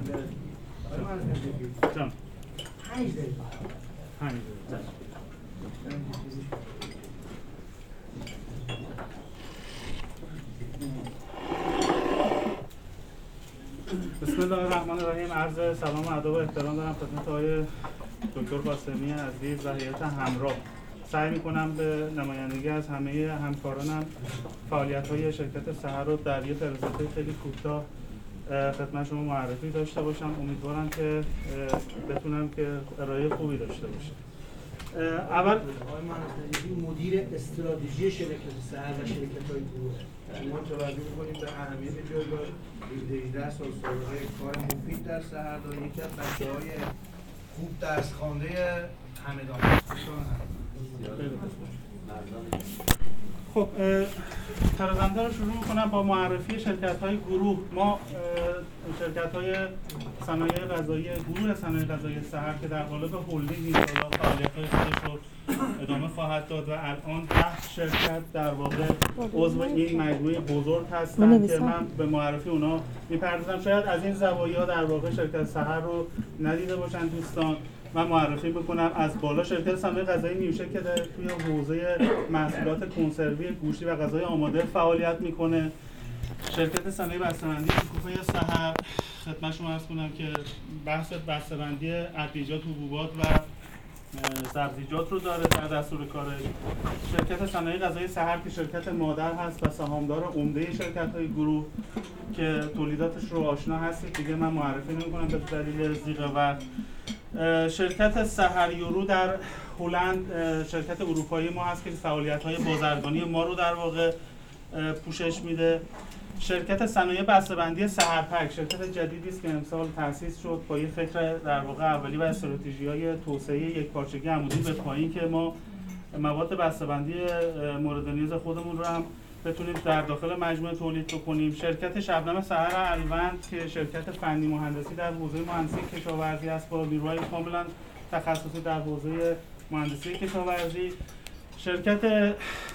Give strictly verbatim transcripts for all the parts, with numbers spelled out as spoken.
جان پنج دقیقه پنج دقیقه بسم الله الرحمن الرحیم. عرض سلام و ادب و احترام دارم خدمت آقای دکتر قاسمی عزیز و هیئت همراه. سعی میکنم به نمایندگی از همه همکارانم فعالیت‌های شرکت سحر رو در یه فرصت خیلی کوتاه خدمت شما معرفی داشته باشم. امیدوارم که بتونم که ارائه خوبی داشته باشم. اول آقای مهندس مدیر استراتژی شرکت سحر و شرکت‌های گروه، ما توجه می‌کنیم به اهمیت جایگاه هجده سال سابقه کار مفید در سحر داریم. یکی از بچه‌های خوب درس خوانده همدان. خب پرزنده رو شروع میکنم با معرفی شرکت های گروه. ما شرکت های صنایع غذایی گروه صنایع غذایی سحر که در قالب هلدینگ این سالا فعالیت های خودش رو ادامه خواهد داد و الان ده شرکت در واقع عضو این مجموعه بزرگ هستن که من به معرفی اونا میپردازم. شاید از این زوایا در واقع شرکت سحر رو ندیده باشن دوستان. من معرفی میکنم از بالا شرکت صنایع غذایی نیوشه که در توی حوزه محصولات کنسروی گوشتی و غذای آماده فعالیت میکنه. شرکت صنایع بسته‌بندی شکوفه سحر خدمت شما عرض کنم که بحث بسته‌بندی ادویجات، حبوبات و سبزیجات رو داره در دستور کارش. شرکت صنایع غذایی سحر که شرکت مادر هست و سهامدار عمده شرکت‌های گروه که تولیداتش رو آشنا هستید دیگه من معرفی نمی‌کنم به دلیل ضیق وقت. شرکت سحر یورو در هلند شرکت اروپایی ما هست که فعالیت‌های بازرگانی ما رو در واقع پوشش میده. شرکت صنایع بسته‌بندی سحرپک شرکت جدیدی است که امسال تأسیس شد با یه فکر در واقع اولی و استراتژی‌های توسعه یکپارچگی عمودی به پایین که ما مواد بسته‌بندی مورد نیاز خودمون رو هم بتونیم در داخل مجموعه تولید بکنیم. شرکت شبنم سحر الوند که شرکت فنی مهندسی در حوزه مهندسی کشاورزی است با نیروهای کاملا تخصصی در حوزه مهندسی کشاورزی. شرکت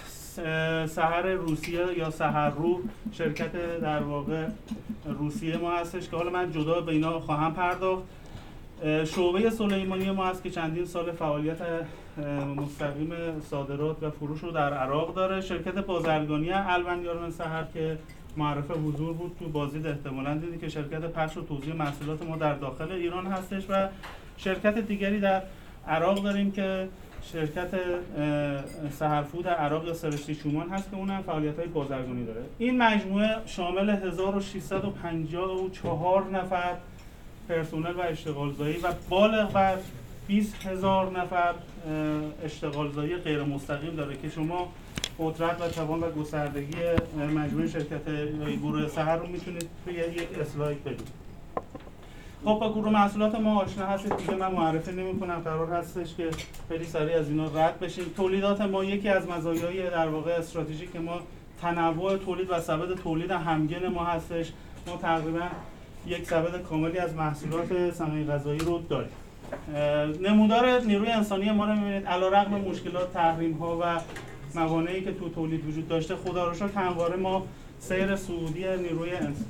سحر روسیه یا سحررو شرکت در واقع روسیه ما هستش که حالا من جدا به اینا خواهم پرداخت. شعبه سلیمانی ما هست که چندین سال فعالیت مستقیم صادرات و فروش رو در عراق داره. شرکت بازرگانی الوندیاران سحر که معرف حضور بود تو بازدید احتمالاً دیدی که شرکت پخش و توزیع محصولات ما در داخل ایران هستش. و شرکت دیگری در عراق داریم که شرکت سحرفود عراق یا سرشتی شومان هست که اونم فعالیت‌های بازرگانی داره. این مجموعه شامل هزار و ششصد و پنجاه و چهار نفر پرسنل و اشتغالزایی و بالغ بر بیست هزار نفر اشتغالزایی غیر مستقیم داره که شما قدرت و توان و گستردگی مجموعه شرکت گروه سحر رو میتونید توی یک اسلاید ببینید. خب با گروه محصولات ما آشنا هستید دیگه من معرفی نمی‌کنم. قرار هستش که خیلی سریع از اینا رد بشیم. تولیدات ما یکی از مزایای در واقع استراتژیک ما تنوع تولید و سبد تولید همگن ما هستش. ما تقریبا یک سبد کاملی از محصولات صنایع غذایی رو داریم. نمودار نیروی انسانی ما رو می‌بینید علیرغم مشکلات، تحریم‌ها و موانعی که تو تولید وجود داشته خدا رو شکر همواره ما سیر صعودی نیروی انسانی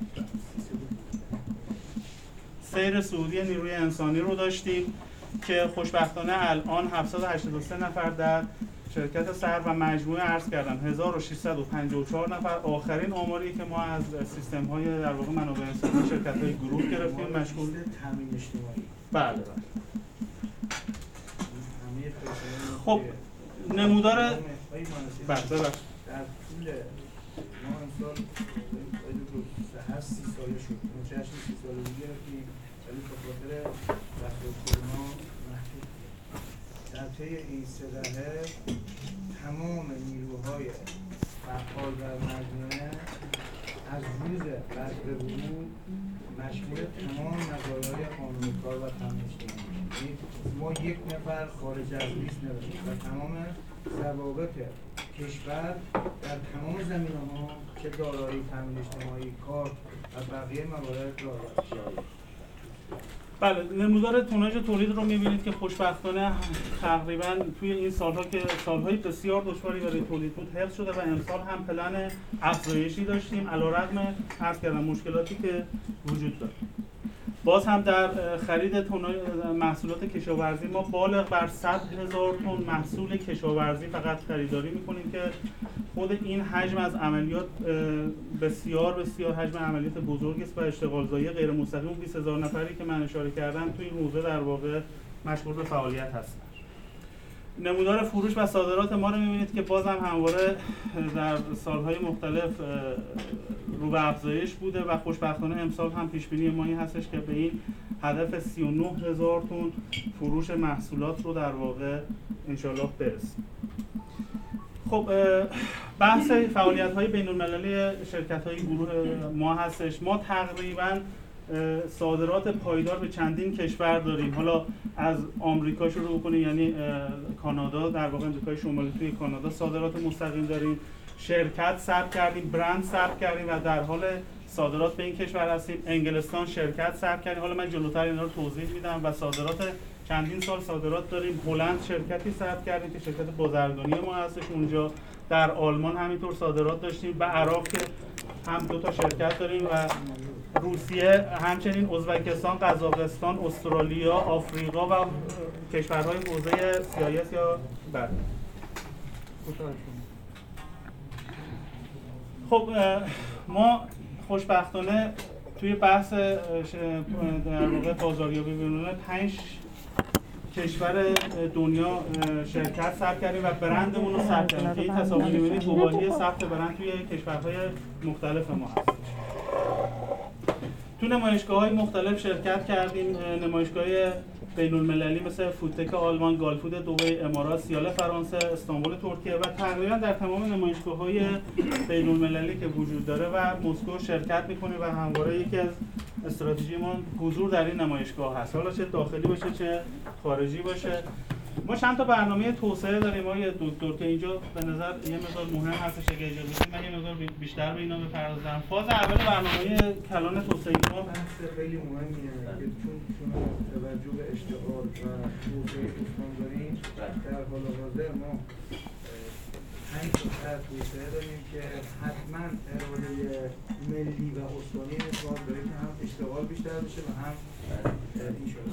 سیر صعودی نیروی انسانی رو داشتیم که خوشبختانه الان هفتصد و هشتاد و سه نفر در شرکت سحر و مجموعه عرض کردم هزار و ششصد و پنجاه و چهار نفر. آخرین آماری که ما از سیستم‌های در واقع منابع انسانی شرکت‌های گروه گرفتیم مشغول تامین اجتماعی. بله بله. خب نمودار بله ببخشید در طول ما امسال هر سی ساله شد متوجه سی ساله گرفتیم ولی به خاطر وقت کرونا محدود در طی این سه دهه تمام نیروهای فعال در مجموعه از روز بعد به ورود مشمول تمام مزایای قانون کار و تامین اجتماعی. ما یک نفر خارج از لیست نداریم و تمام ضوابط کشور در تمام زمینه‌ها چه دارایی، تامین اجتماعی، کار و بقیه موارد دارایی. بله نمودار توناژ تولید رو می‌بینید که خوشبختانه تقریباً توی این سال‌ها که سال‌های بسیار دشواری برای تولید بود حفظ شده و امسال هم پلن افزایشی داشتیم علیرغم عرض کردم مشکلاتی که وجود داره. باز هم در خرید تونای محصولات کشاورزی ما بالغ بر صد هزار تن محصول کشاورزی فقط خریداری میکنیم که خود این حجم از عملیات بسیار بسیار حجم عملیات بزرگی است و اشتغالزایی غیر مستقیم بیست هزار نفری که من اشاره کردم تو این حوزه در واقع مشغول به فعالیت هستن. نمودار فروش و صادرات ما رو می‌بینید که بازم همواره در سالهای مختلف رو به افزایش بوده و خوشبختانه امسال هم پیش‌بینی ما این هستش که به این هدف سی و نه هزار تن فروش محصولات رو در واقع انشالله برسیم. خب بحث فعالیت‌های بین‌المللی شرکت‌های گروه ما هستش. ما تقریباً صادرات پایدار به چندین کشور داریم. حالا از آمریکا شروع کنیم، یعنی کانادا، در واقع آمریکای شمالی توی کانادا صادرات مستقیم داریم. شرکت ثبت کردیم، برند ثبت کردیم و در حال صادرات به این کشور هستیم. انگلستان شرکت ثبت کردیم. حالا من جلوتر اینا رو توضیح میدم و صادرات چندین سال صادرات داریم. هلند شرکتی ثبت کردیم که شرکت بازرگانی ما هستش اونجا. در آلمان همینطور صادرات داشتیم. به عراق که هم دو تا شرکت داریم و روسیه، همچنین ازبکستان، قزاقستان، استرالیا، آفریقا و کشورهای حوزه سیاحت یا بر. خب ما خوشبختانه توی بحث در واقع بازاریابی بین‌المللی پنج کشور دنیا شرکت ثبت کردیم و برندمون رو ثبت کردیم که این تصاویر می‌بینید گواهی ثبت برند توی کشورهای مختلف ما هست. تو نمایشگاه‌های مختلف شرکت کردیم، نمایشگاه بین‌المللی مثل فودتک آلمان، گالفود دبی، امارات، سیاله فرانسه، استانبول ترکیه و تقریبا در تمام نمایشگاه‌های بین‌المللی که وجود داره و مسکو شرکت می‌کنیم و همواره یکی از استراتژی ما حضور در این نمایشگاه هست، حالا چه داخلی باشه چه خارجی باشه. ما چند تا برنامه توسعه داریم آقای دکتر که اینجا به نظر یه مقدار مهم هستش که اجازه بدید من یه مقدار بیشتر به اینا بپردازم. فاز اول برنامه کلان توسعه ما بحث خیلی مهمیه که چون شما توجه به اشتغال و توسعه استان داریم، در حال حاضر ما پنج تا توسعه داریم که حتما اراده ملی و استانی باز داره که هم اشتغال بیشتر بشه و هم این شد.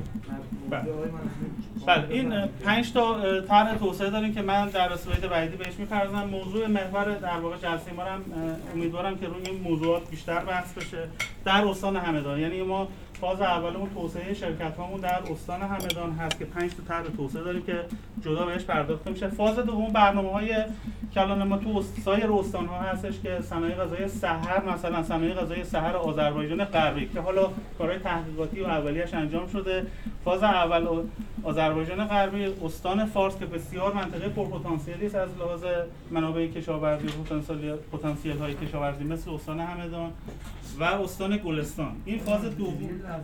بله این پنج تا طرح توسعه داریم که من در اسلاید بعدی بهش می‌پردازم. موضوع محور در واقع جلسه ما هم امیدوارم که روی این موضوعات بیشتر بحث بشه در استان همدان. یعنی ما فاز اولمون توسعه شرکت‌هامون در استان همدان هست که پنج تا طرح توسعه داریم که جدا بهش پرداخته میشه. فاز دوم برنامه‌های کلان ما تو سایر استان‌ها هستش که صنایع غذایی سحر، مثلا صنایع غذایی سحر آذربایجان غربی که حالا کارهای تحقیقاتی و اولیه‌اش انجام شده. فاز اول آذربایجان غربی، استان فارس که بسیار منطقه پرپتانسیلی است از لحاظ منابع کشاورزی و پتانسیل پتانسیل‌های کشاورزی مثل استان همدان و استان گلستان. این فاز دوم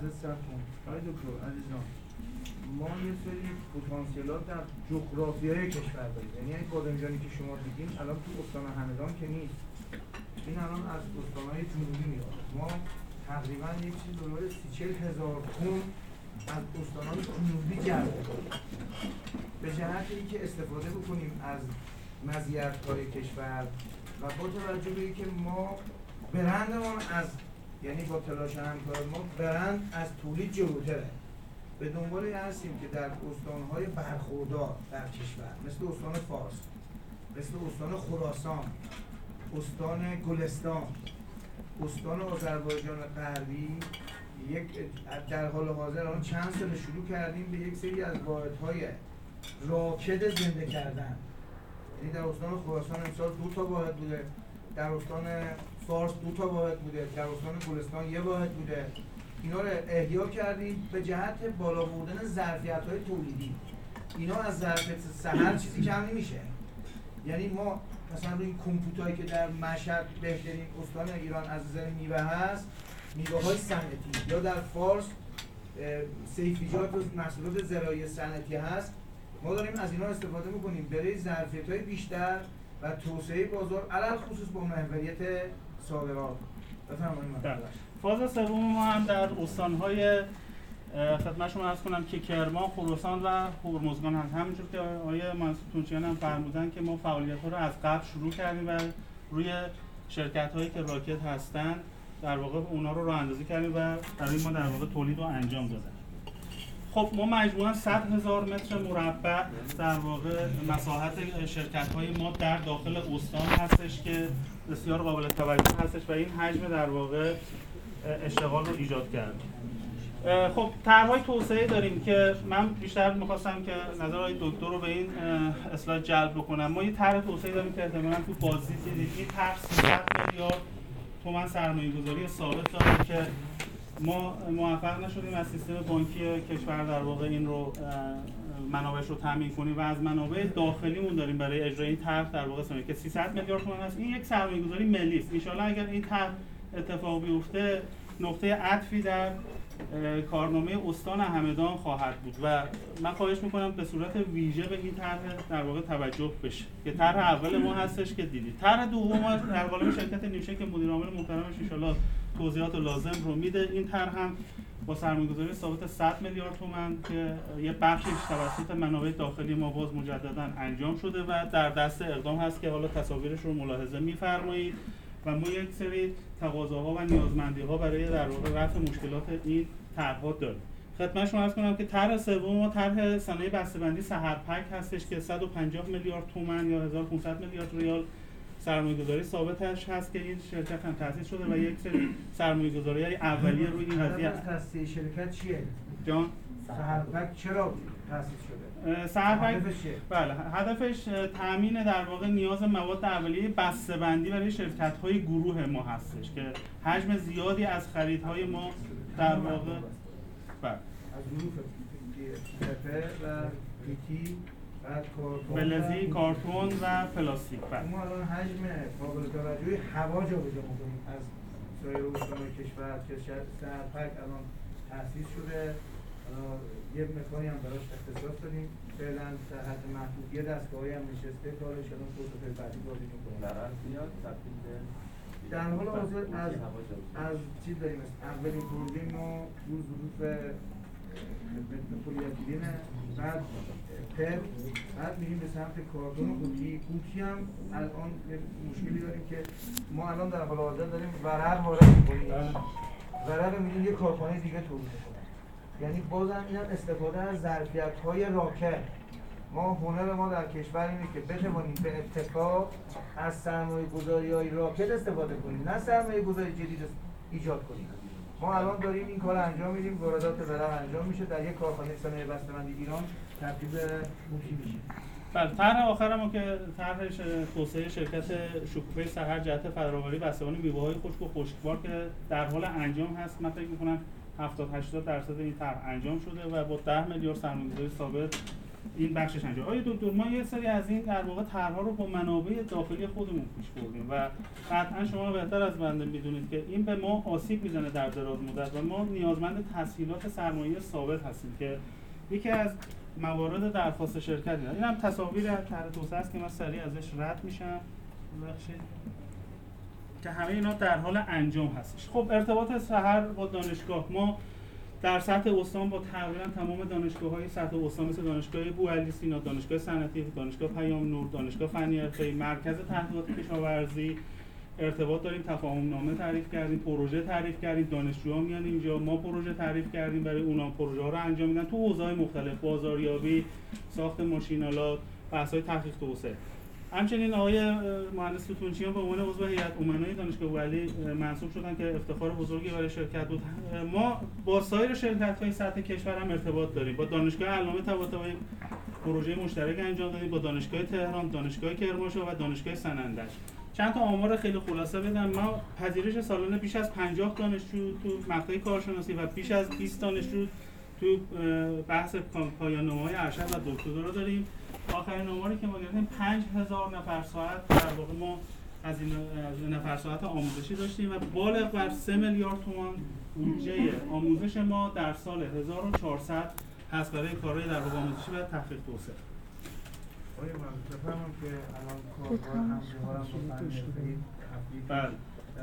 ما یه سری پتانسیلات در جغرافیای کشور داریم. یعنی این بادمجانی که شما دیدین الان تو استان همدان که نیست، این الان از استان‌های جنوبی میاد. ما تقریبا یک چیز دلار سی چهل هزار تن از استان‌های جنوبی جلب کنیم به جهت اینکه استفاده بکنیم از مزیت‌های کشور و با توجه به اینکه ما برندمون از یعنی با تلاش همکار ما برند از تولید جلوتره. به دنبال این هستیم که در استان‌های برخوردار در کشور مثل استان فارس، مثل استان خراسان، استان گلستان، استان آذربایجان غربی یک در حال حاضر الان چند سال شروع کردیم به یک سری از واحدهای راکد زنده کردن. یعنی در استان خراسان امسال دو تا واحد بوده، در استان فارس دو تا واحد بوده، در استان گلستان یه واحد بوده. اینا رو احیا کردیم به جهت بالا بردن ظرفیت‌های تولیدی. اینا از ظرفیت سحر چیزی کم نمیشه. یعنی ما مثلا روی کمپوتایی که در مشهد بهترین استان ایران از نظر میوه هست، میوه‌های صنعتی، یا در فارس سیفیجات و محصولات زراعی صنعتی هست، ما داریم از اینا استفاده می‌کنیم برای ظرفیت‌های بیشتر و توسعه بازار علل خصوص با محوریت صادرات. بفرمایید. فاز سوم ما هم در استان‌های خدمت شما عرض کنم که کرمان، خراسان و هرمزگان هست. همینجور که آقای منصور هم فرمودن که ما فعالیت‌ها رو از قبل شروع کردیم و روی شرکت‌هایی که راکد هستن در واقع اونا رو راه اندازی کردیم و برای ما در واقع تولید رو انجام دادن. خب ما مجموعاً صد هزار متر مربع در واقع مساحت شرکت‌های ما در داخل استان هستش که بسیار قابل توجه هستش و این حجم در واقع اشتغال رو ایجاد کرد. خب طرح‌های توسعه داریم که من بیشتر می‌خواستم که نظر آقای دکتر رو به این اصلاح جلب بکنم. ما یه طرح توسعه داریم که احتمالاً تو بازدید دیدید. این طرح سیصد میلیارد تومان سرمایه‌گذاری ثابت داره که ما موفق نشدیم از سیستم بانکی کشور در واقع این رو منابعش رو تامین کنیم و از منابع داخلیمون داریم برای اجرای این طرح در واقع سنوی که سیصد میلیارد تومان است. این یک سرمایه‌گذاری ملی است. ان شاءالله اگر این طرح اتفاق بیفته نقطه عطفی در کارنامه استان همدان خواهد بود و من خواهش میکنم به صورت ویژه به این طرح در واقع توجه بشه که طرح اول ما هستش که دیدید. طرح دوم در قالب شرکت نیوشه که مدیر عامل محترمش ان شاءالله توضیحات لازم رو میده. این طرح هم با سرمایه‌گذاری ثابت صد میلیارد تومان که یه بخشش توسط منابع داخلی ما باز مجددا انجام شده و در دست اقدام هست که حالا تصاویرش رو ملاحظه می‌فرمایید و ما یک سری تقاضاها و نیازمندی‌ها برای در واقع رفع مشکلات این طرح‌ها داریم. خدمت شما عرض کنم که طرح سوم ما طرح صنایع بسته‌بندی سحرپک هستش که صد و پنجاه میلیارد تومان یا هزار و پانصد میلیارد ریال سرمایه‌گذاری ثابتش هست که این شرکت هم تأسیس شده و یک سری سرمایه‌گذاری‌های اولیه روی این قضیه. هدف تأسیس شرکت چیه؟ جان سحرپک چرا تأسیس شده؟ سحرپک هدفش چیه؟ بله هدفش تامین در واقع نیاز مواد اولیه بسته‌بندی برای شرکت‌های گروه ما هستش که حجم زیادی از خریدهای ما در واقع بله از گروه تپه و پیتی بعد کارتون فلزی، کارتون و پلاستیک. بله ما الان حجم قابل توجهی هوا جابجا می‌کنیم از سایر استان‌های کشور که سحرپک الان تأسیس شده. یه مکانی هم براش اختصاص دادیم فعلا در حد محدود یه دستگاهی هم نشسته کارش الان پروتکل بعدی بازی می‌کنه. در حال زیاد تبدیل به در حال حاضر از از چیز داریم اولین پروژه ما روز روز پلی‌اتیلینه بعد پر بعد میریم به سمت کارتون و قوطی. قوطی هم الان مشکلی داریم که ما الان در حال حاضر داریم ورق وارد می‌کنیم. ورق می‌گیم یه کارخانه دیگه تولید می‌کنه. یعنی بازم این هم استفاده از ظرفیت‌های راکد. ما هنر ما در کشور اینه که بتوانیم به اتفاق از سرمایه‌گذاری‌های راکد استفاده کنیم نه سرمایه‌گذاری جدید ایجاد کنیم. ما الان داریم این کار انجام میدیم، واردات ورق انجام میشه در یک کارخانه صنایع بسته‌بندی ایران تبدیل به قوطی میشه. بله طرح آخر ما که طرح توسعه شرکت شکوفه سحر جهت فراوری بسته‌بانی میوه‌های خشک و خشکبار که در حال انجام هست. من فکر می‌کنم هفتاد هشتاد درصد این طرح انجام شده و با ده میلیارد سرمایه‌گذاری ثابت این بخشش انجام. آیا دکتر ما یه سری از این در واقع طرح‌ها رو با منابع داخلی خودمون پیش بردیم و قطعا شما بهتر از بنده میدونید که این به ما آسیب میزنه در دراز مدت و ما نیازمند تسهیلات سرمایه ثابت هستیم که یکی از موارد درخواست شرکت اینه. این هم تصاویر طرح توسعه است که من سریع ازش رد میشم. ببخشید که همه اینا در حال انجام هستش. خب ارتباط سحر با دانشگاه ما در سطح استان با تقریبا تمام دانشگاه‌های سطح استان مثل دانشگاه بوعلی سینا، دانشگاه صنعتی، دانشگاه پیام نور، دانشگاه فنی حرفه‌ای، مرکز تحقیقات کشاورزی ارتباط داریم. تفاهم نامه تعریف کردیم، پروژه تعریف کردیم، دانشجوها میان اینجا، ما پروژه تعریف کردیم برای اونا، پروژه ها رو انجام میدن تو حوزه‌های مختلف، بازاریابی، ساخت ماشین‌آلات، بحث‌های تحقیق توسعه. همچنین آقای مهندس توتونچیان به عنوان عضو هیئت امنای دانشگاه بوعلی منصوب شدن که افتخار بزرگی برای شرکت بود. ما با سایر شرکت‌های سطح کشور هم ارتباط داریم. با دانشگاه علامه طباطبایی پروژه مشترک انجام دادیم، با دانشگاه تهران، دانشگاه کرمانشاه و دانشگاه سنندج. چند تا آمار خیلی خلاصه بدم. ما پذیرش سالانه بیش از پنجاه دانشجو تو مقطع کارشناسی و بیش از بیست دانشجو تو بحث پایان نامه‌های ارشد و دکترا داریم. آخرین آماری که ما گرفتیم پنج هزار نفر ساعت در واقع ما از این نفر ساعت آموزشی داشتیم و بالغ بر سه میلیارد تومان بودجه آموزش ما در سال هزار و چهارصد هست برای کارهای در واقع آموزشی و تحقیق توسعه. آقای مهندس بفرمایید که الان کارگاه همکاران با فنی حرفه‌ای بله در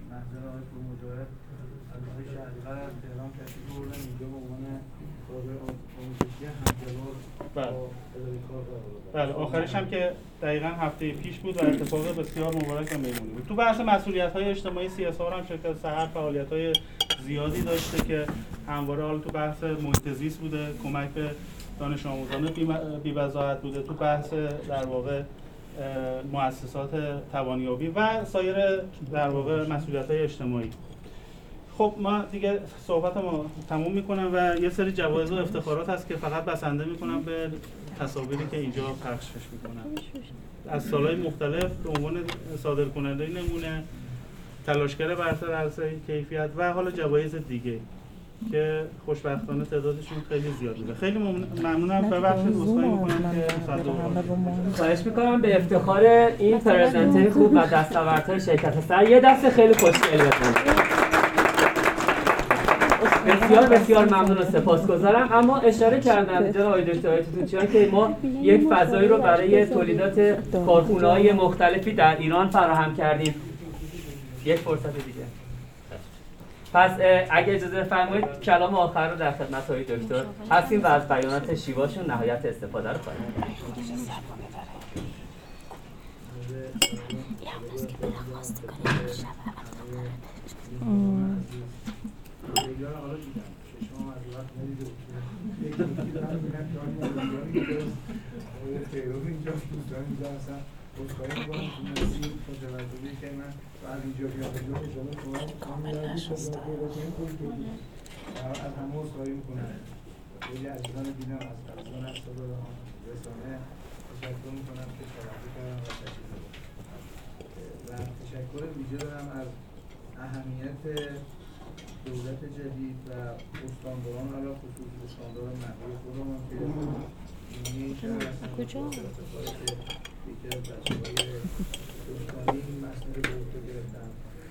محضر آقای پورمجاهد از آقای شهریور از تهران تشریف بردن اینجا به عنوان کارگاه آموزشی همجوار با اداره کار قرار دادن. بله آخرش هم که دقیقاً هفته پیش بود و اتفاق بسیار مبارک و میمونی بود. تو بحث مسئولیت‌های اجتماعی سی اس آر هم شرکت سحر فعالیت‌های زیادی داشته که همواره حالا تو بحث محیط زیست بوده، کمک به دانش آموزان بی‌بضاعت بوده، تو بحث در واقع مؤسسات توانیابی و سایر در واقع مسئولیت‌های اجتماعی. خب ما دیگه صحبت ما تموم میکنم و یه سری جوایز و افتخارات هست که فقط بسنده میکنم به تصاویری که اینجا پخشش میکنم. از سالهای مختلف به عنوان صادرکننده نمونه، تلاشگر برتر عرصه کیفیت و حالا جوایز دیگه که خوشبختانه تعدادشون خیلی زیاد بوده. خیلی ممنونم. ببخشید عذرخواهی میکنم که خواهش میکنم به افتخار این پرزنتر خوب و دستاوردهای شرکت سحر یه دست خیلی خوشگل بزنید. بسیار بسیار ممنون و سپاسگزارم. اما اشاره کردم جناب آقای دکتر توتیان که ما یک فضایی رو برای تولیدات کارخونه‌های مختلفی در ایران فراهم کردیم. یک فرصت دیگه. پس اگه اجازه بفرمایید کلام آخر رو در خدمت آقای دکتر هستیم و از بیانات شیواشون نهایت استفاده رو خواهیم کرد. ایران حالا دیدم شما از وقت ندیده بودید دارم میگم که آن مدیانی اینجاست تهران اینجاست دوستان اینجا هستن بسخواهی میکنم که نسیم تا توجهی که من بعد اینجا بیام اینجا اشاره کنم هم میردی شد را پیدا کنیم خوش بودید از همه بسخواهی میکنم خیلی عزیزان دیدم از عزیزان از صدا رسانه تشکر میکنم که توجه کردم و تشکر و تشکر ویژه دارم از اهمیت دولت جدید و استانداران علا خصوص استاندار محلی خودمون که اینی شهر هستن کجا؟ که یکی از بچه های دوستانی این مسئله به عهده گرفتن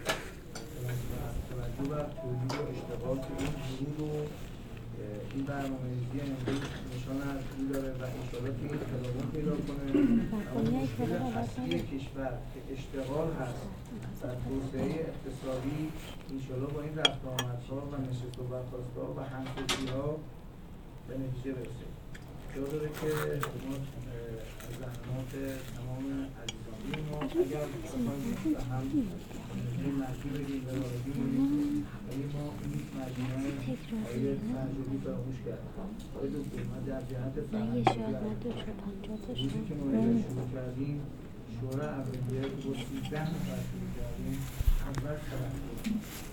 توجه و تولید و اشتغال که این ورود و این برنامه‌ریزی امروز نشان از این داره و انشاءالله که این تداوم پیدا کنه اما مشکل اصلی کشور که اشتغال هست و توسعه اقتصادی انشاءالله با این رفت آمدها و نشست و برخاست‌ها و همفکری‌ها به نتیجه برسه. جا داره که ما از زحمات تمام عزیزانی ما اگر بخواهیم به هم این مجبور بگیم به راهی بگیم ولی ما این مجموعه آیه تجربی فراموش کردیم. آیه دکتر ما در جهت فرهنگی روزی که ما اینجا شروع کردیم شورای اولیه که با سیزده نفر شروع کردیم اول تفکر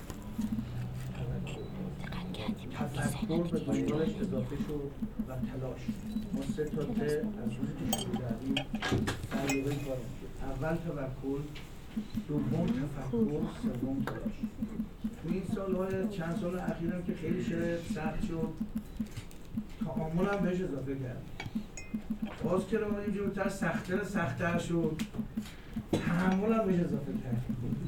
تفکر به دنبالش اضافه شد و تلاش. ما سه تا ته از روزی که شروع کردیم سریعه کارم شد. اول تفکر، دوم تفکر، سوم تلاش. تو این سالهای چند سال اخیرم که خیلی شرایط سخت شد تعامل هم بهش اضافه کرد. باز که رو اینجورتر سخت‌تر سخت‌تر شد تحمل هم بهش اضافه کرد.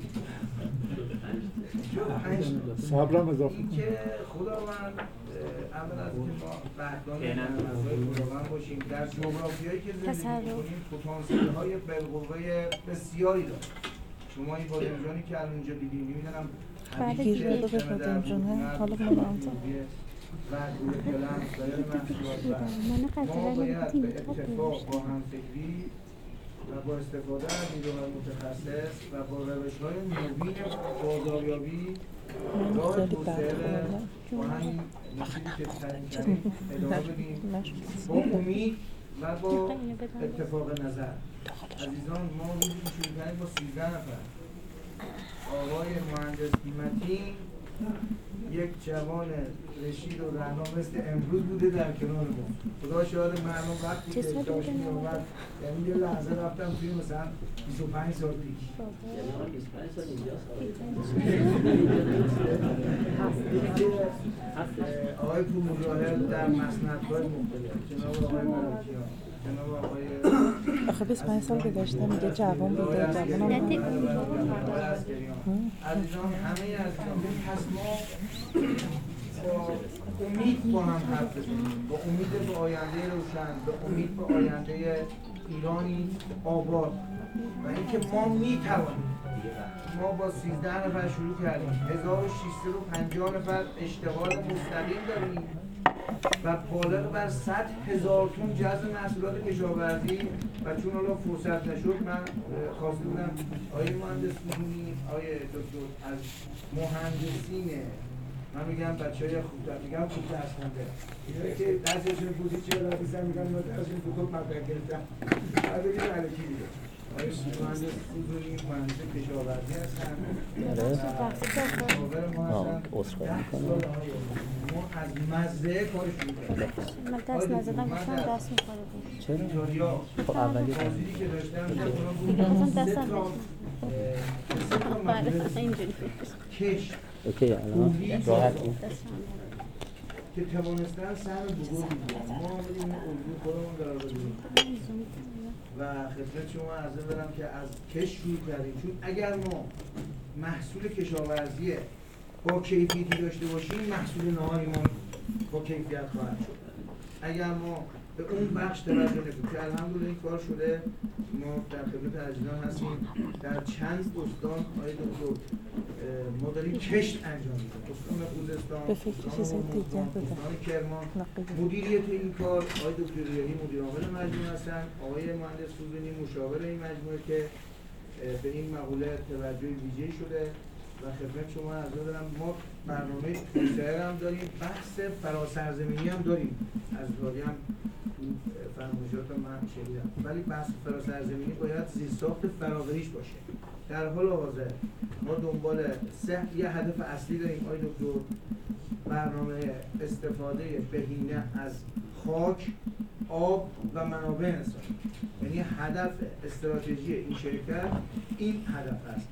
صبرم اضافه این که خداوند اول از که ما بهدان نظرهای خداوند باشیم در جغرافیایی که زندگی می‌کنیم پتانسیل‌های بالقوه بسیاری داره. شما این بادمجانی که الان اینجا دیدیم می‌بینم گیر داده به بادمجانه حالا مبارمتا و گوله کلم سایر محصولات ما باید به اتفاق با همفکری و با استفاده از نیروهای متخصص و با روش‌های نوین بازاریابی راه توسعه با همین نسیبی که تعیین کردیم ادامه بدیم با امید و با اتفاق نظر. عزیزان ما روزی که شروع کردیم با سیزده نفر آقای مهندس قیمتی یک جوان رشید و رهنا مثل امروز بوده در کنار ما. خدا شاهد مردم وقتی که داشت می آمد یعنی یه لحظه رفتم توی مثلا بیست و پنج سال پیش بیست و پنج سال اینجاست. آقای پورمجاهد در مسندهای مختلف جناب آقای ملکیان جناب آقای آخه بیست و پنج سال که داشته میگه جوان بوده جوان هم عزیزان همه عزیزان پس ما با امید با هم حرف بزنیم با امید به آینده روشن به امید به آینده ایرانی آباد و اینکه ما میتوانیم ما با سیزده نفر شروع کردیم، هزار و ششصد و پنجاه نفر اشتغال مستقیم داریم و بالغ بر صد هزار تن جذب محصولات کشاورزی. و چون حالا فرصت نشد من خواسته بودم آقای مهندس فزونی، آقای دکتر از مهندسین، من میگم بچه‌های خوب در میگم خوب درس خونده اینه که درسشون بودی چه را بیزن میگم ما درسشون تو خوب مبدأ گرفتم بعد بگیم علکی دیگه. آقای مهندس فزونی مهندس کشاورزی هستن مشاور ما هستن. ما از مزرعه کار شروع کردیم. من دست نزدم گفتم دست میخوره بود. چرا؟ خب اولی بازی که داشتم سه تا سه تا مدرسه کش اوکی الان راحتی که توانستن سهم بزرگی بیارن. ما آمدیم این الگوی خودمون قرار بدیم و خدمت شما عرض دارم که از کش شروع کردیم، چون اگر ما محصول کشاورزی با کیفیتی داشته باشیم محصول نهاری ما با کیفیت خواهد شد. اگر ما به اون بخش توجه نکنیم که الحمدلله این کار شده، ما در خدمت عزیزان هستیم در چند استان آقای دکتر ما داریم کشت انجام میدیم. استان خوزستان، به فکر چیز دیگر بودم. استان کرمان. مدیریت این کار آقای دکتر ریاحی مدیر عامل مجموعه هستن، آقای مهندس فزونی مشاور این مجموعه که به این مقوله توجه ویژه‌ای شده. و خدمت شما عرض دارم ما برنامه توسعه هم داریم، بحث فراسرزمینی هم داریم. از وادی هم فرمایشات من شنیدم، ولی بحث فراسرزمینی باید زیرساخت فراوریش باشه. در حال حاضر ما دنبال سه یه هدف اصلی داریم آقای دکتر، برنامه استفاده بهینه از خاک، آب و منابع انسانی. یعنی هدف استراتژی این شرکت این هدف است،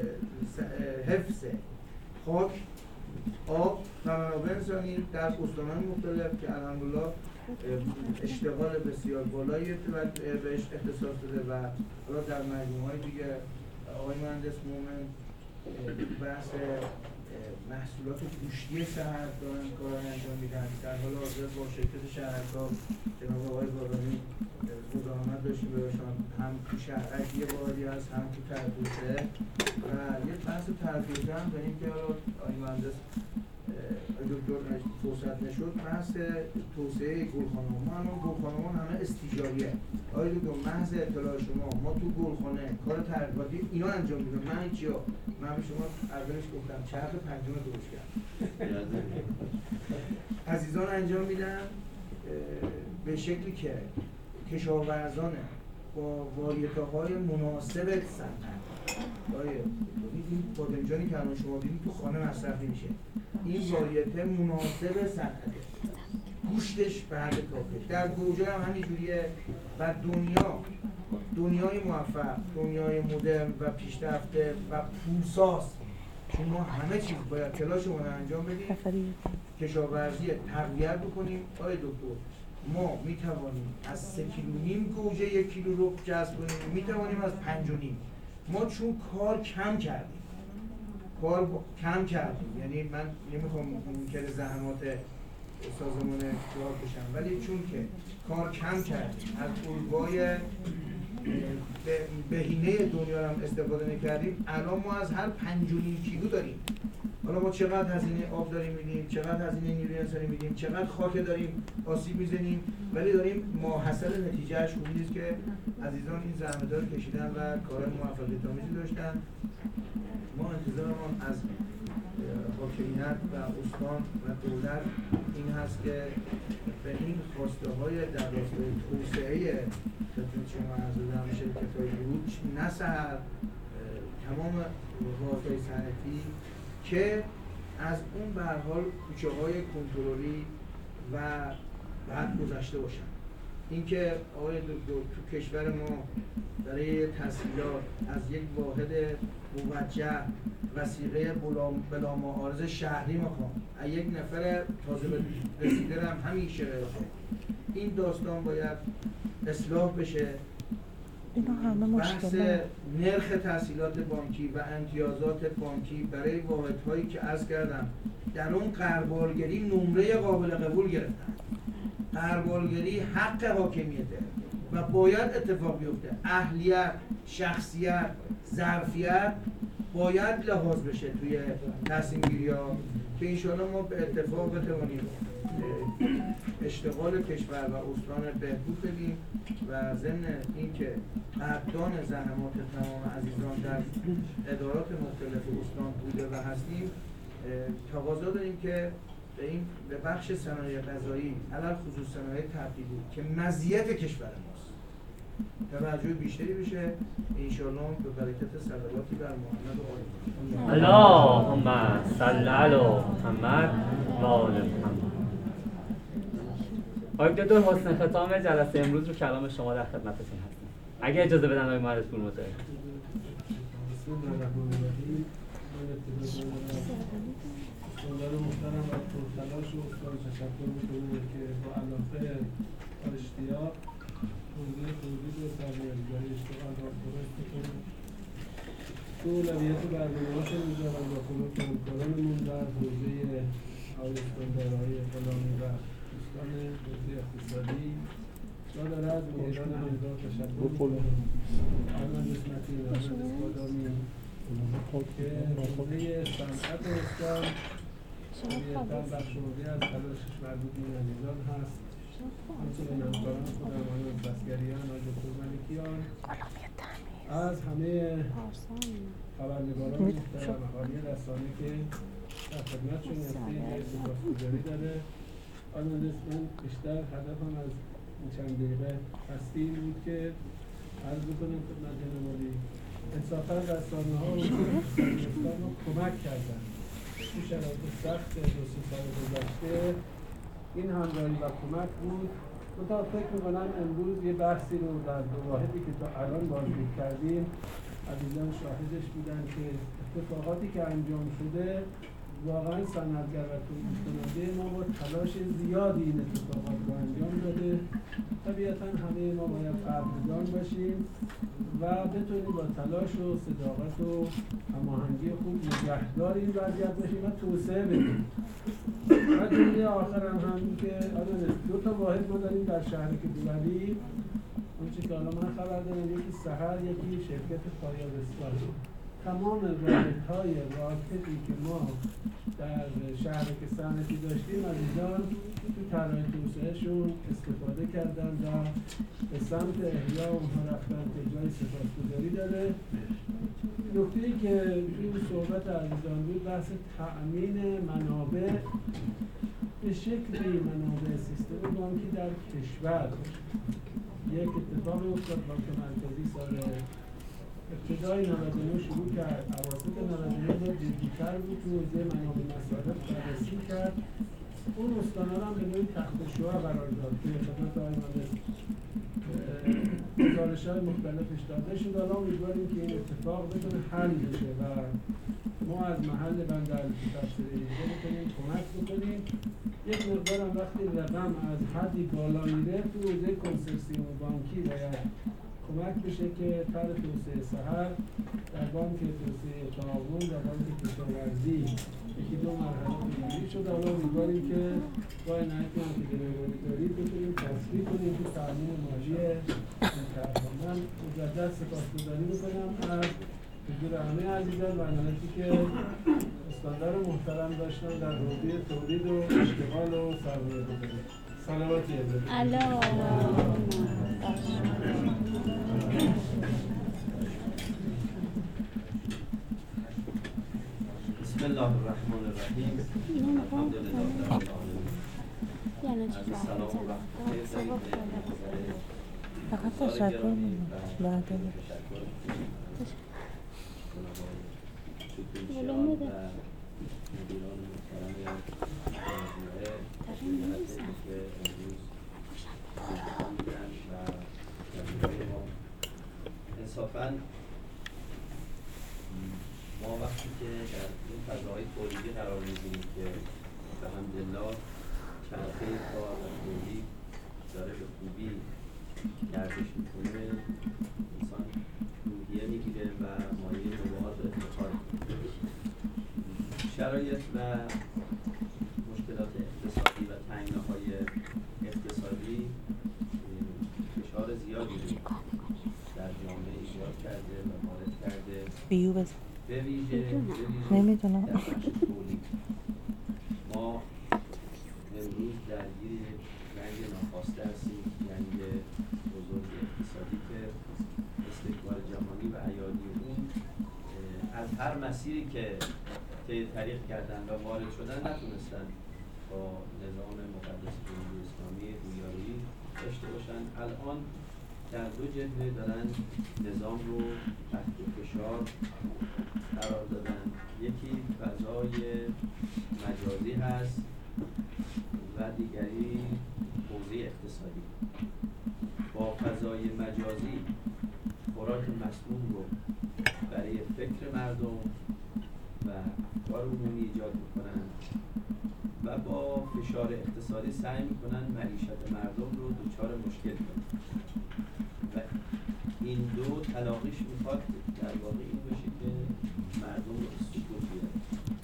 حفظ خاک، آب و منابع انسانی در استان‌های مختلف که الحمدلله اشتغال بسیار بالایی بهش اختصاص داده و حالا در مجموعه‌های دیگه آقای مهندس مومن بحث محصولات گوشتی شهر دارن کار انجام میدن. در حال حاضر با شرکت شهرکار جناب آقای بارانی مزاحمت داشتیم بهشان، هم تو شهرک یه باری هست، هم تو ترفیعه و یه بحث ترفیعه هم داریم که حالا آقای مهندس دکتر فرصت نشد، بحث توسعه گلخانه‌ها. ما همون گلخانه‌ها همه استیجاریه. آقای دکتر محض اطلاع شما ما تو گلخانه کار تربیتی اینا انجام میدیم. من چیا؟ من به شما اولش گفتم چرخ پنجم درست کردم. عزیزان انجام میدن به شکلی که کشاورزان با واریته‌های مناسب صنعت. آیا این بادمجانی که الان شما دیدید تو خانه مصرف نمیشه. این واریته مناسب صنعته. گوشتش به حد کافی. در گوجه هم همینجوریه و دنیا دنیای موفق، دنیای مدرن و پیشرفته و پولساز. چون ما همه چیز باید تلاشمون رو انجام بدیم. کشاورزی تقویت بکنیم. آقای دکتر ما می توانیم از سه کیلو نیم گوجه یک کیلو رو جذب کنیم، می توانیم از پنج و نیم. ما چون کار کم کردیم، کار کم کردیم، یعنی من نمیخوام منکر زحمات سازمان کار بشم، ولی چون که کار کم کردیم، از الگوهای بهینه دنیا هم استفاده نکردیم، الان ما از هر پنج و نیم کیلو داریم. حالا ما چقدر هزینه آب داریم میدیم، چقدر هزینه نیروی انسانی میدیم، چقدر خاک داریم آسیب میزنیم، ولی داریم ماحصل نتیجهش خوبی نیست که عزیزان این زحمت‌ها رو کشیدن و کارهای موفقیت‌آمیزی داشتن. ما انتظارمون از حاکمیت و استان و دولت این هست که به این خواسته‌های در راستای توسعه خدمت شما عرض دادم شرکت‌های گروه نه سهر تمام واحدهای صنعتی که از اون به هر حال کوچه‌های کنترلی و بعد گذشته باشن. اینکه آقای دکتر تو کشور ما برای تسهیلات از یک واحد موجه وثیقه بلا معارض شهری میخوام، از یک نفر تازه رسیده هم همین شرایط این داستان باید اصلاح بشه. اینا همه مشکله. بحث نرخ تسهیلات بانکی و امتیازات بانکی برای واحدهایی که عرض کردم در اون قربالگری نمره قابل قبول گرفتن. قربالگری حق حاکمیته و باید اتفاق بیفته. اهلیت، شخصیت، ظرفیت باید لحاظ بشه توی تصمیم گیری ها که انشاءالله ما به اتفاق بتوانیم اشتغال کشور و استان بهبود بدیم و ضمن اینکه قدردان زحمات تمام عزیزان در ادارات مختلف استان بوده و هستیم، تقاضا داریم که به این به بخش صنایع غذایی علل خصوص صنایع تبدیلی که مزیت کشور ماست توجه بیشتری بشه، انشاءالله به برکت صلواتی بر محمد و آل محمد. اللهم صل علی محمد و آل محمد. آقای دکتر حسن ختام جلسه امروز رو کلام شما در خدمتتون هستیم. اگه اجازه بدن آقای مهندس پور مطهری. بسم الله الرحمن الرحیم. استاندار محترم و پرتلاش و استاد تشکر می‌کنم که با علاقه و اشتیاق حوزه تولید و سرمایه‌گذاری اشتغال را درست می‌کنیم. تو اولویت برنامه‌هاشون می‌ذارن با کمک همکارانمون در حوزه آقای استاندارهای غلامی و دوستان حوزه اقتصادی و دارد مدیران همزاد تشکر می‌کنم. آرمان اسمتی و آرمان اسپادامی که حوزه صنعت استان طبیعتاً بخش‌مندی از تلاشش مربوط به این عزیزان هست. همچنین همکاران خودم آقای بسگریان، آقای دکتر ملکیان، از همه خبرنگاران محترم اهالی رسانه که در خدمتشون هستیم یه سپاسگزاری داره. آرمان من بیشتر هدفم از این چند دقیقه هستی این بود که عرض بکنم خدمت جناب عالی انصافاً رسانه‌ها و سرمایه‌گذاران رو کمک کردن تو شرایط سخت دو سه سال گذشته. این همراهی و کمک بود. منتها فکر می‌کنم امروز یه بحثی رو در دو واحدی که تا الان بازدید کردیم عزیزان شاهدش بودن که اتفاقاتی که انجام شده واقعا صنعتگر و تولید کننده ما با تلاش زیادی این اتفاقات رو انجام داده. طبیعتاً همه ما باید قدردان باشیم و بتونیم با تلاش و صداقت و هماهنگی خوب نگهدار این وضعیت باشیم و توسعه بدیم. و جمله آخرم همین که دو تا واحد ما داریم در شهر کدوبری. اون چی که حالا من خبر دارم یکی سحر یکی شرکت فایابستان. تمام واحدهای راکدی که ما در شهر که صنعتی داشتیم عزیزان تو طرح توسعهشون استفاده کردن و به سمت احیا اونها رفتن که جای سپاسگزاری داره. نکته‌ای که توی صحبت عزیزان بود بحث تأمین منابع به شکلی منابع سیستم بانکی در کشور. یک اتفاق افتاد بانک مرکزی سال ابتدای نود و نه شروع کرد، اواسط نود و نه با جدی‌تر بود تو حوزه منابع مصارف بررسی کرد. اون استانا هم به نوعی تحت شعاع قرار داد که خدمت آقای مهندس گزارش‌های مختلفش داده شد. حالا امیدواریم که این اتفاق بتونه حل بشه و ما از محل بندر تفسیر اینجا بکنیم کمک بکنیم. یک مقدار هم وقتی رقم از حدی بالا میره تو حوزه کنسرسیوم بانکی باید کمک بشه که طرح توسعه سحر در بانک توسعه تعاون و بانک کشاورزی یکی دو مرحله پیگیری شد. حالا امیدواریم که با عنایتی هم که جنابعالی دارید بتونیم تصویب کنیم تو تأمین مالی این طرحها. من مجدد سپاسگزاری میکنم از حضور همه عزیزان و عنایتی که استاندار محترم داشتن در حوزه تولید و اشتغال و سرمایه‌گذاری. صلواتی عزیزان. بسم الله الرحمن الرحیم. الحمد لله رب العالمین. سلام و رحمت فقط تشکر می‌کنم. بعد مدیران محترم انصافاً ما وقتی که در این فضای تولیدی قرار می‌گیریم که به حمدالله چرخه کار و تولید داره به خوبی گردش می‌کنه، انسان روحیه می‌گیره و مایه نبوغات و افتخار. شرایط و مشکلات اقتصادی و تنگناهای اقتصادی فشار زیادی در جامعه ایجاد کرده و وارد کرده بیو بزن. به ویژه به ویژه نمیدونم. در بخش تولید ما امروز درگیر رنگ ناخواسته هستیم، رنگ بزرگ اقتصادی که استکبار جهانی و عیادی اون از هر مسیری که طی طریق کردن و وارد شدن نتونستن با نظام مقدس جمهوری اسلامی رویارویی داشته باشن. الان در دو جبهه دارن نظام رو تحت فشار قرار دادن. یکی فضای مجازی هست و دیگری حوزه اقتصادی. با فضای مجازی خوراک مسموم رو برای فکر مردم و کار عمومی ایجاد میکنن و با فشار اقتصادی سعی میکنن معیشت مردم رو دچار مشکل کنن و این دو تلاقیش میخواد در واقع این باشه که مردم رو سکوت بیاره.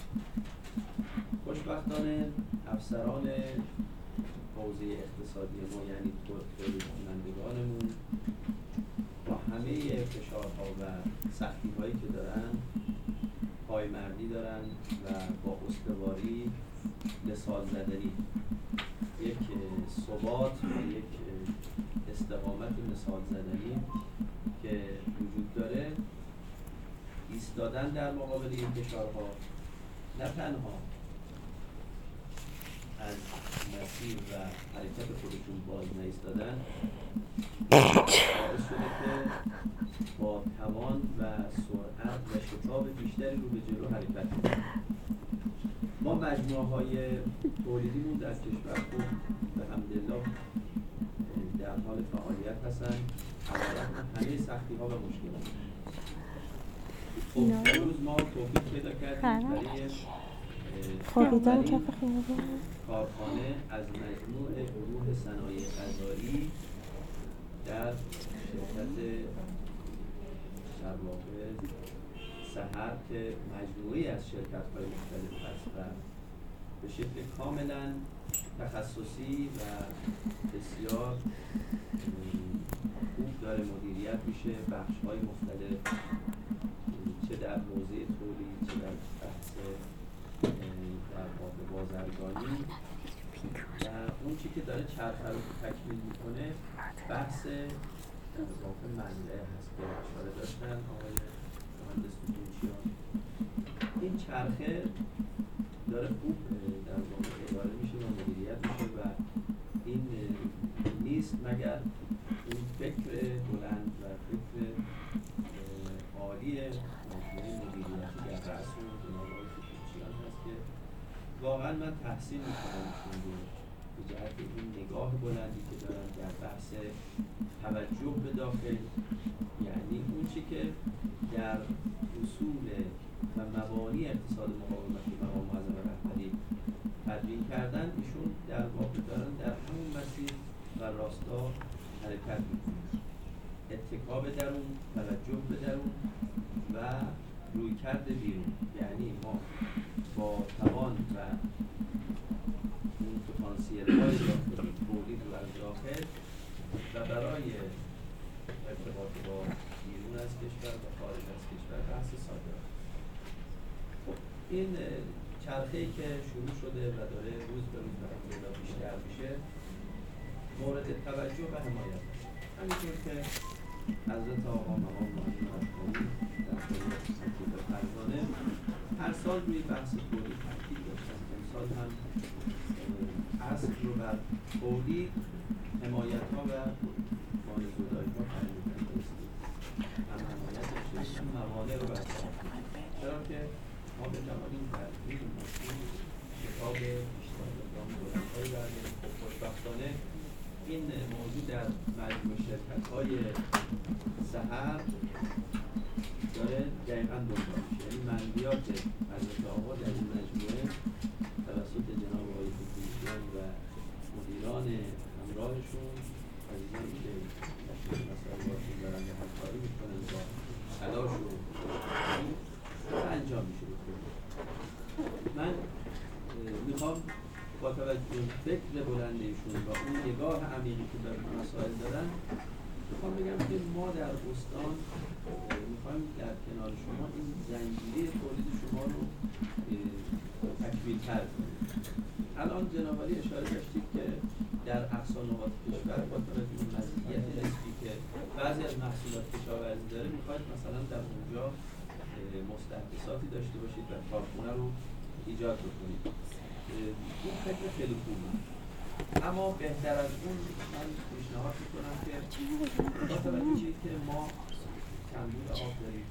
خوشبختانه افسران حوزه اقتصادی ما یعنی تولید کنندگانمون با همه فشارها و سختی هایی که دارن پایمردی دارن و با استواری مثال زدنی یک ثبات و یک استقامت مثال زدنی که وجود داره ایستادن در مقابل این فشارها، نه تنها از مسیر و حرکت خودشون باز نایستادن، باعث شده که با توان و سرعت و شتاب بیشتری رو به جلو حرکت کنیم. ما مجموعه های تولیدیمون در کشور خود به حمدالله در حال فعالیت هستن علیرغم همه سختی ها و مشکلات. خب امروز ما توفیق پیدا کردیم برای خوابیدن کف خیابون کارخانه از مجموع گروه صنایع غذایی در شرکت در واقع سحر که مجموعی از شرکت‌های مختلف هست و به شکل کاملا تخصصی و بسیار خوب داره مدیریت میشه. بخش‌های مختلف چه در حوزه تولید چه در بحث در واقع بازرگانی و اون چی که داره چرخه رو تکمیل میکنه بحث در واقع منطقه هست که اشاره داشتن آقای مهندس توتونچیان. این چرخه داره خوب در واقع اداره میشه و مدیریت میشه و این نیست مگر اون فکر بلند و فکر عالی مجموعه مدیریتی در رأس جناب آقای توتونچیان هست که واقعا من تحسین میکنم ایشون رو به جهت این نگاه بلندی که دارن در بحث توجه به داخل، یعنی اون چی که در اصول و مبانی اقتصاد مقاومتی و مقام معظم رهبری تدوین کردن، ایشون در واقع دارن در همون مسیر و راستا حرکت میکنن. اتکا به درون، توجه به درون و رویکرد بیرون، یعنی ما با توان و اون پتانسیل های داخلی تولید و از داخل و برای ارتباط با بیرون از کشور و خارج از کشور بحث صادرات. خب این چرخه‌ای که شروع شده و داره روز به روز به بیشتر میشه مورد توجه و حمایت است. همینطور که حضرت آقا مقام معظم رهبری در خدمت فرزانه هر سال روی بحث تولید تاکید داشتن. امسال هم اصل رو بر تولید، حمایت‌ها و مانع‌گذاری‌ها تعیین کردیم. هم حمایت داشتیم، هم موانع رو برطرف کنیم. چرا که ما بتوانیم در این مسیر شتاب بیشتر اقدام بلندهایی برداریم. خب خوشبختانه این موضوع در مجموع شرکت‌های سحر داره دقیقاً دنبال میشه. یعنی منویات حضرت آقا در این مجموعه توسط جناب آقای توتونچیان و مدیران همراهشون عزیزانی که تشکیل مسائلاتشون دارن و همکاری میکنن با تلاش و انجام میشه. من میخوام با توجه فکر بلند ایشون و اون نگاه عمیقی که به مسائل دارن میخوام بگم که ما در استان میخوایم در کنار شما این زنجیره تولید شما رو تکمیل تر کنیم. الان جناب عالی اشاره داشتید که در اقصا نقاط کشور با توجه به مزیت نسبی که بعضی از محصولات کشاورزی داره میخواید مثلا در اونجا مستحدثاتی داشته باشید و کارخونه رو ایجاد بکنید. این فکر خیلی خوبه، اما بهتر از اون من پیشنهاد میکنم که با توجه که ما کمبود آب داریم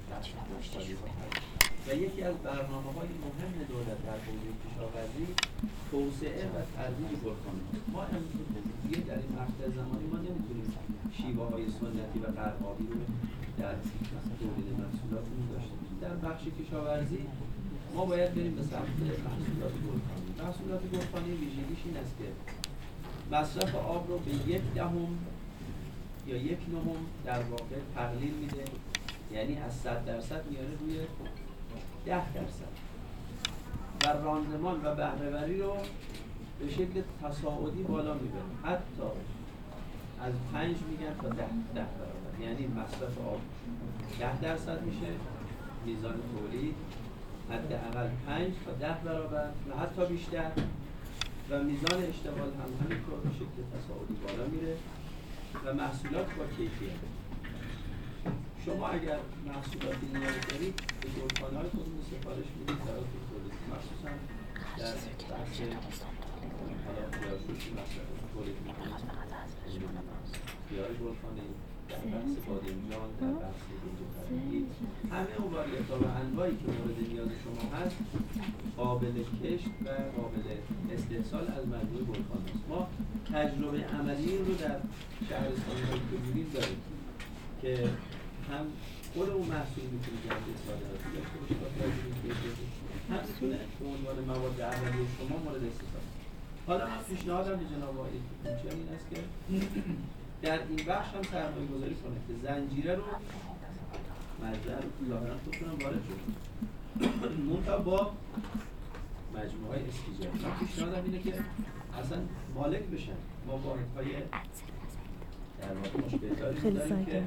و یکی از برنامه‌های مهم دولت در حوزه کشاورزی توسعه و ترویج گلخانه است. ما امروز دیگه در این مقطع زمانی ما نمیتونیم شیوه‌های سنتی و غرب‌آبی رو در تولید محصولاتمون داشته باشیم. در بخش کشاورزی ما باید بریم به سمت محصولات گلخانه. محصولات گلخانه ویژگیش این است که مصرف آب رو به یک دهم یا یک نهم در واقع تقلیل میده، یعنی از صد درصد میاره روی ده درصد و راندمان و بهره‌وری رو به شکل تصاعدی بالا میبره، حتی از پنج میگن تا ده ده برابر، یعنی مصرف آب ده درصد میشه، میزان تولید حداقل پنج تا ده برابر و حتی بیشتر و میزان اشتغال هم همینطور به شکل تصاعدی بالا میره و محصولات با کیفیت. شما اگر محصولاتی نیاز دارید به گلخانه‌های خودتون سفارش میدید براتون تولید، مخصوصا در بخش حالا خیارشوشی مصرف تولید میکنید، خیار گلخانه‌ای، در بحث بادمجان، در بحث گوجه فرنگی، همه اون واریت‌ها و انواعی که مورد نیاز شما هست قابل کشت و قابل استحصال از مجموعه گلخانه است. ما تجربه عملی رو در شهرستان‌های که بودیم داریم که هم خود اون محصول میتونه جنبه صادراتی داشته باشه با توجه به کیفیتش، هم میتونه به عنوان مواد اولیه شما مورد استفاده. حالا من پیشنهادم به جناب آقای توتونچیان این است که در این بخش هم سرمایه گذاری کنه که زنجیره رو مجموعه ظاهرا خودتونم وارد شد منتها با مجموعه های استیجاری. من پیشنهادم اینه که اصلا مالک بشن. ما واحدهای در واقع مشکلداری داریم که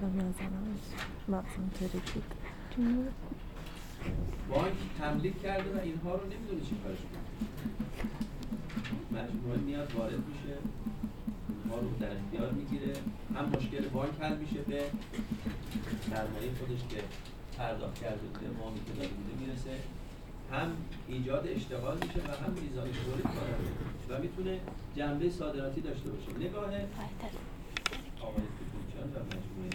بانک تملیک کرده و اینها رو نمیدونه چی کارش کنه. مجموعه میاد وارد میشه، اینها رو در اختیار میگیره، هم مشکل بانک حل میشه به سرمایه خودش که پرداخت کرده بوده ما میتونه بوده میرسه، هم ایجاد اشتغال میشه و هم میزان تولید بالا میره و میتونه جنبه صادراتی داشته باشه. نگاه آقای توتونچیان و مجموعه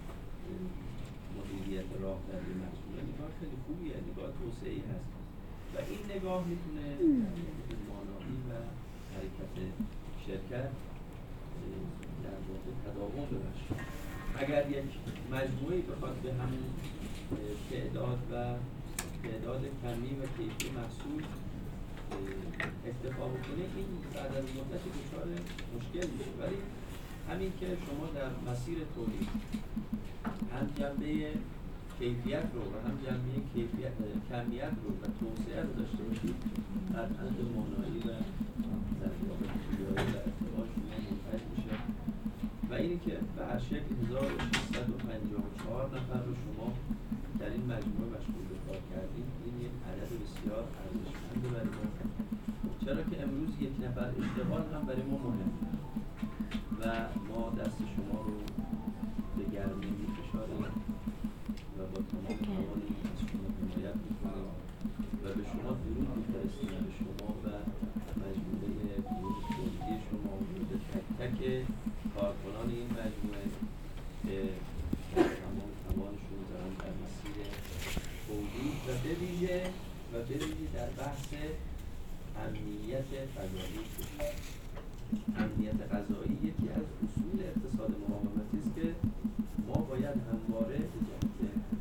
مدیریت راهبری مجموعه نگاه خیلی خوبیه، نگاه توسعه‌ای هست و این نگاه میتونه مانایی و حرکت شرکت در واقع تداوم ببخشه. اگر یک مجموعه بخواد به همین تعداد و تعداد کمی و کیفی محصول اکتفا بکنه، این بعد از مدتی دچار مشکل میشه. ولی همین که شما در مسیر تولید هم جنبه کیفیت رو و هم جنبه کیفیت کمیت رو و توسعه رو داشته باشید، قطعاً به مانایی و در واقع پویایی و ارتقاء شما منتهی میشه و اینی که به هر شکل هزار و ششصد و پنجاه و چهار نفر رو شما در این مجموعه مشغول به کار کردید، این یک عدد بسیار ارزشمند برای ما، چرا که امروز یک نفر اشتغال هم برای ما مهمه و ما دست شما رو به گرمی می‌فشاریم و با تمام توانی از شما حمایت می‌کنیم و به شما درود می‌فرستیم و به شما و مجموعه گروه تولیدی شما و به تک تک کارکنان این مجموعه که تمام توانشون دارن در مسیر تولید و به ویژه و به ویژه در بحث امنیت غذایی. امنیت غذایی یکی از اصول اقتصاد مقاومتی است که ما باید همواره به جهت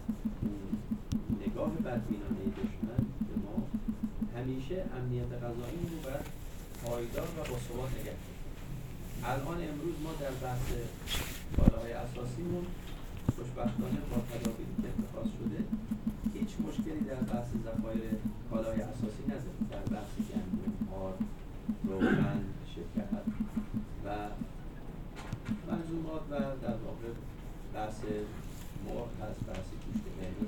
نگاه بدبینانه دشمن به ما همیشه امنیت غذایی رو باید پایدار و باثبات نگه داریم. الان امروز ما در بحث کالاهای اساسیمون خوشبختانه با تدابیری که اتخاذ شده هیچ مشکلی در بحث ذخایر کالاهای اساسی نداریم. در بحث گندم، آرد، روغن، شکر و منظومات و در واقع بحث مرغ هست، بحث گوشت قرمز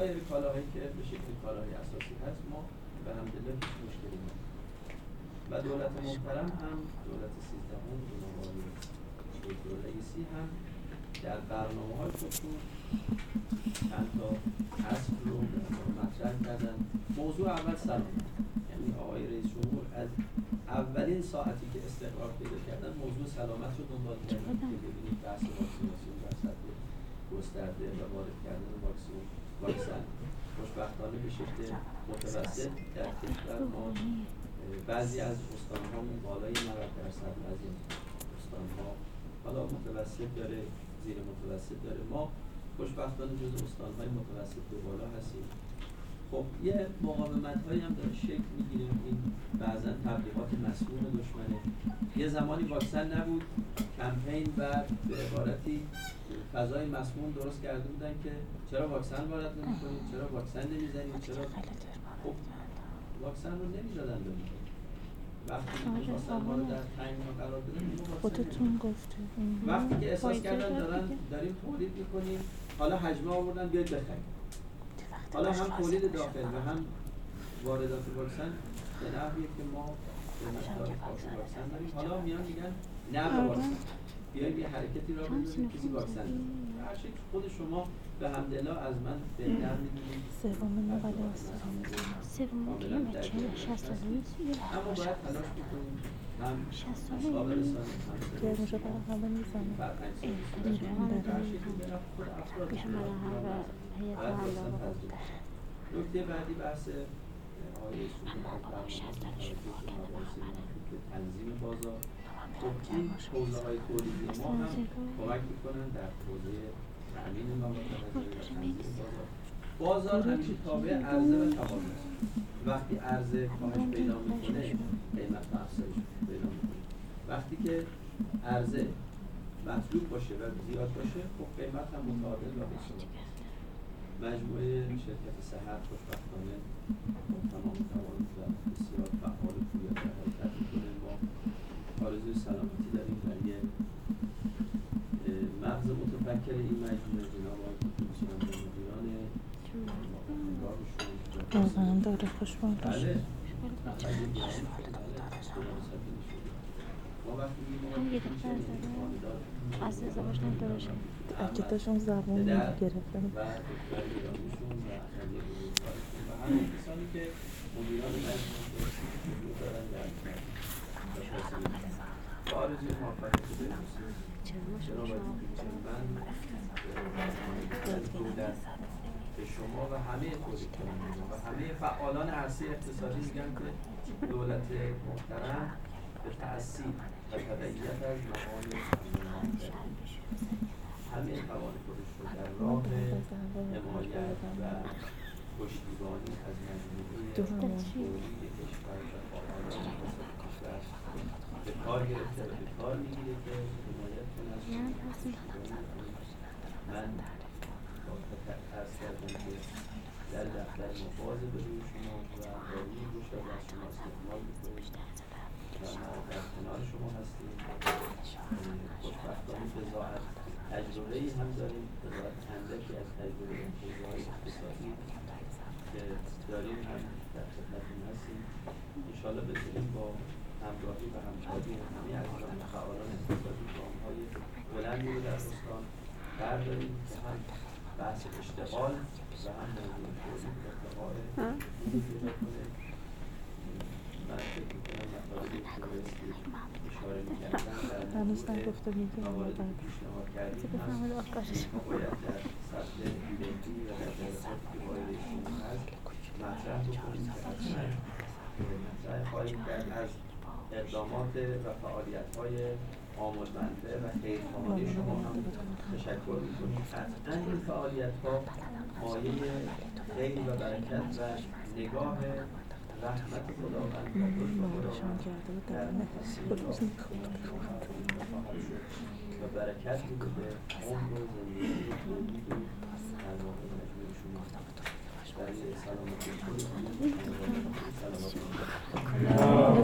سایر کالاهایی که به شکل کالاهای اساسی هست ما به حمدالله هیچ مشکلی نداریم و دولت محترم هم دولت سیزدهم جناب آقای دکتر رئیسی هم در برنامه‌های خودشون چند تا اصل رو مطرح کردن. موضوع اول سلامت، یعنی آقای رئیس جمهور از اولین ساعتی که استقرار پیدا کردن موضوع سلامت رو دنبال کردن که ببینید بحث واکسیناسیون در سطح گسترده و وارد کردن واکسن واکسن خوشبختانه به شکل متوسط در کشور ما بعضی از استان‌ها بالای نود درصد، بعضی از استان‌ها حالا متوسط داره، زیر متوسط داره. ما خوشبختانه جزو استان‌های متوسط به بالا هستیم. خب یه مقاومت‌هایی هم داره شکل می‌گیره. این بعضا تبلیغات مسموم دشمنه. یه زمانی واکسن نبود، کمپین و به عبارتی فضای مسموم درست کرده بودن که چرا واکسن وارد نمی‌کنید، چرا واکسن نمی‌زنید، چرا خب واکسن رو نمی‌زدن ببینید. وقتی می‌خواستن ما رو در تنگ قرار بدن خودتون گفتید وقتی که احساس کردن دارن داریم تولید می‌کنیم، حالا حجمه آوردن بیاید بخرید. حالا هم تولید داخل و هم واردات واکسن به نحویه که ما به مقدار کافی واکسن داریم. حالا میان میگن نه به واکسن، بیایید یه حرکتی را بزنیم کسی واکسن داریم. هر شکل خود شما به حمدالله از من بهتر می‌دونید. سوم مقاله سوم که چه شصت ساله نیست. اما باید تلاش بکنیم هم اصحاب رسانه که میشه برای همه میزنه فرهنگ سازی در شکل برای خود افراد نکته بعدی بحث آقای که تنظیم بازار. خب این حوزه‌های تولیدی ما هم کمک می‌کنن در حوزه تأمین مواد غذایی و تنظیم بازار. بازار همیشه تابع عرضه و تقاضا است. وقتی عرضه کاهش پیدا می‌کنه قیمت افزایش پیدا می‌کنه. وقتی که عرضه مطلوب باشه و زیاد باشه خب قیمت هم متعادل و بسیار. مجموعه شرکت صحت خوشبختانه با تمام توان و بسیار فعال و پویا در حرکت می‌کنه. ما آرزوی سلامتی داریم در یه مغز متفکر این مجموعه جناب آقای کمیسیون مدیران واقعا داره خوشبان باشه. از ازدواج نداره اگه داشون زبون گرفتن و ایرانیشون و و همه کسانی که مدیران مجموعه دارن در آرزوی موفقیت برسیم. جناب من به شما و همه تولید کنندگان و همه فعالان عرصه اقتصادی میگم که دولت محترم به تأثیر و تبعیت از مقام همه توان خودش رو در راه حمایت و پشتیبانی از مجموعه تولید کشور و فعالان اقتصادی کشور به کار گرفته و به کار میگیره که حمایت کنه از من با عرض کردم که در دفتر مواظب روی شما و داروی گوش از شما استقبال میکنیم و ما در کنار شما هستیم. خوشبختانه بضاعت تجربه‌ای هم داریم، بضاعت اندکی از تجربه حوزه‌های اقتصادی که داریم هم در خدمتتون هستیم. انشاءالله بتونیم با همراهی و همکاری همه عزیزان و فعالان اقتصادی گام‌های بلندی رو در استان برداریم که هم بحث اشتغال و هم موضوع تولید ارتقاء خوبی پیدا کنه. من فکر می‌کنم مطالبی که بایستی اشاره می‌کردن در مورد موارد که پیشنهاد کردیم هم ما باید در سطح ایدنتی و در جلساتی که باید ایشون هست مطرح بکنیم که حتما مطرح خواهیم کرد از اقدامات و فعالیت‌های آموزنده و خیرخواهانه شما هم تشکر می‌کنیم. قطعاً این فعالیت‌ها مایه خیر و برکت و نگاه رحمت خداوند و لطف خداوند در و برکت بوده به عمر و زندگی